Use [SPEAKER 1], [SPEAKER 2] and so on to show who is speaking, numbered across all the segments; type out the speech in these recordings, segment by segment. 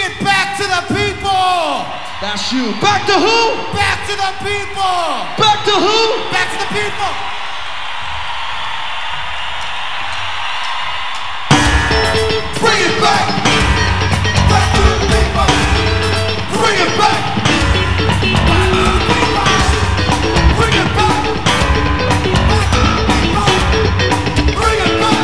[SPEAKER 1] it back to the people!
[SPEAKER 2] That's you. Back to who?
[SPEAKER 1] Back to the people!
[SPEAKER 2] Back to who?
[SPEAKER 1] Back to the people!
[SPEAKER 2] Bring it back! Back to the people! Bring it back! Back to the people! Bring it back! Back to the people! Bring it back!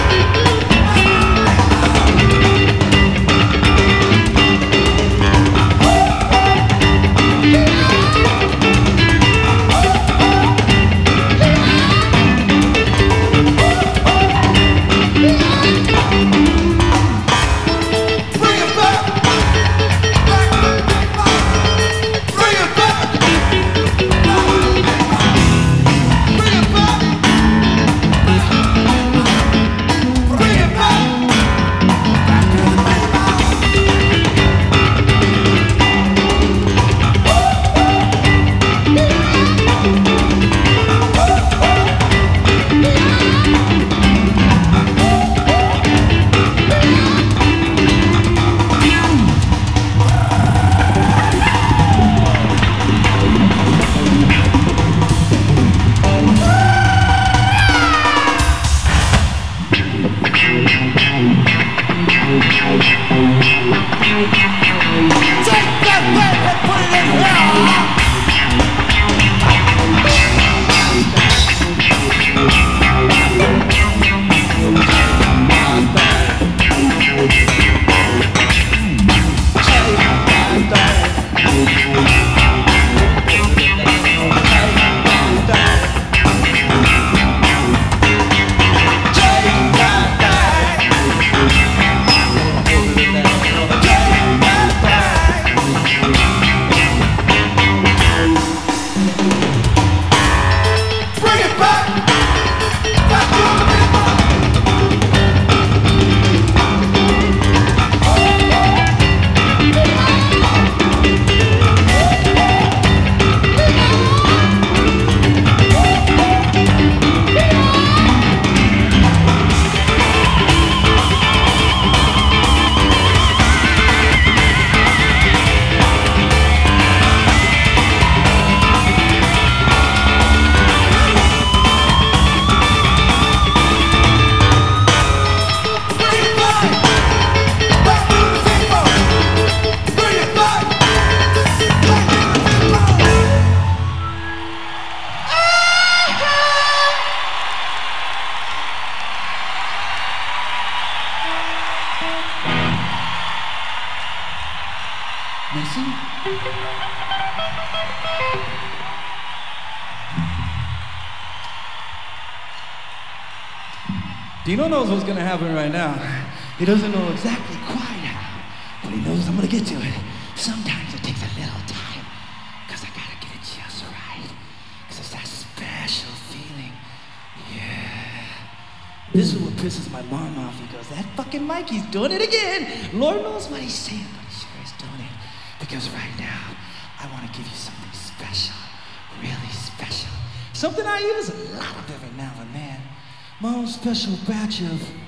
[SPEAKER 3] Dino knows what's gonna happen right now. He doesn't know exactly quite how, but he knows I'm gonna get to it. Sometimes it takes a little time, cause I gotta get it just right. Cause it's that special feeling. Yeah. This is what pisses my mom off. He goes, that fucking Mike, he's doing it again. Lord knows what he's saying, but he sure is doing it. Because right now, I wanna give you something special, really special. Something I use a lot of every now and then. My own special batch of